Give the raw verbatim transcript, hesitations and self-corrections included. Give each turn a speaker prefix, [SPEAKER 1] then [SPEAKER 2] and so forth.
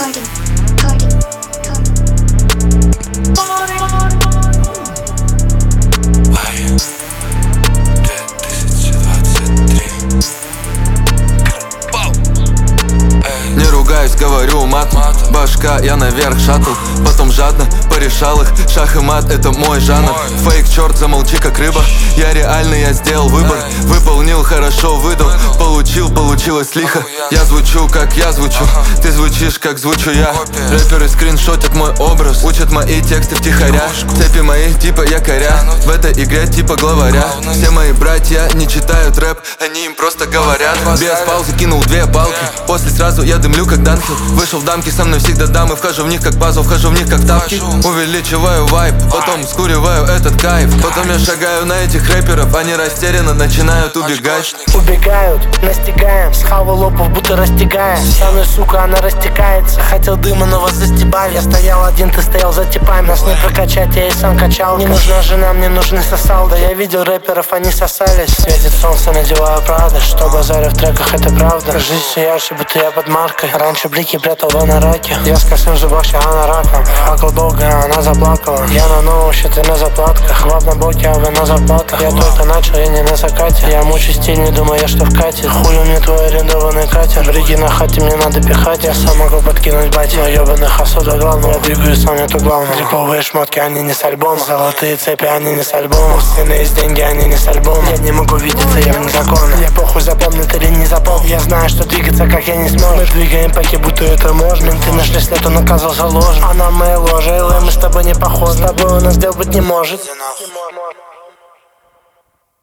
[SPEAKER 1] Cardi, Cardi, Cardi.
[SPEAKER 2] Не ругаюсь, говорю мат. Башка, я наверх шаттл. Потом жадно порешал их. Шах и мат, это мой жанр. Фейк, черт, замолчи как рыба. Я реально, я сделал выбор. Выполнил, хорошо выдал. Получил, получилось лихо. Я звучу, как я звучу. Ты звучишь, как звучу я. Рэперы скриншотят мой образ. Учат мои тексты втихаря. Цепи мои типа якоря. В этой игре типа главаря. Все мои братья не читают рэп. Они им просто говорят. Без паузы кинул две палки. После сразу я дымлю как Данхил. Вышел в дамки, со мной всегда дамы. Вхожу в них как пазл, вхожу в них как тапки. Увеличиваю вайб, потом скуриваю этот кайф. Потом я шагаю на этих рэперов. Они растерянно начинают убегать.
[SPEAKER 3] Убегают, настигаем. Схавал лопов, будто растягаем. Со мной, сука, она растекается. Хотел дыма, но вас застебали. Я стоял один, ты стоял за типами. Нас не прокачать, я и сам качал. Не нужна жена, мне нужны сосал. Да я видел рэперов, они сосались. Светит солнце, надеваю правда. Что базарю в треках, это правда. Жизнь все ярче, будто я под маркой. Раньше блики прятал в анараке. Я с косым зубах, она раком. Факел долго, она заплакала. Я на новом счете на заплатках. В одном блоке, а вы на зарплатах. Я только начал, я не на закате. Я мучу стиль, не думаю, я что в кате. Хули мне твой арендованный катер. Бриги на хате, мне надо пихать. Я сам могу подкинуть батя. Но ебаных особо главное. Я двигаюсь сам, это главное. Триповые шмотки, они не с альбома. Золотые цепи, они не с альбома. Сыны есть деньги, они не с альбома. Я не могу видеться, я вне закона. Я похуй запомнит или не запомнит. Я знаю, что двигаться, как я не смог. Мы двигаем паки, будто это можно. Менты нашли след, он оказался ложным. Она моя ложа, и мы с тобой не похожи. С тобой у нас дел быть не может.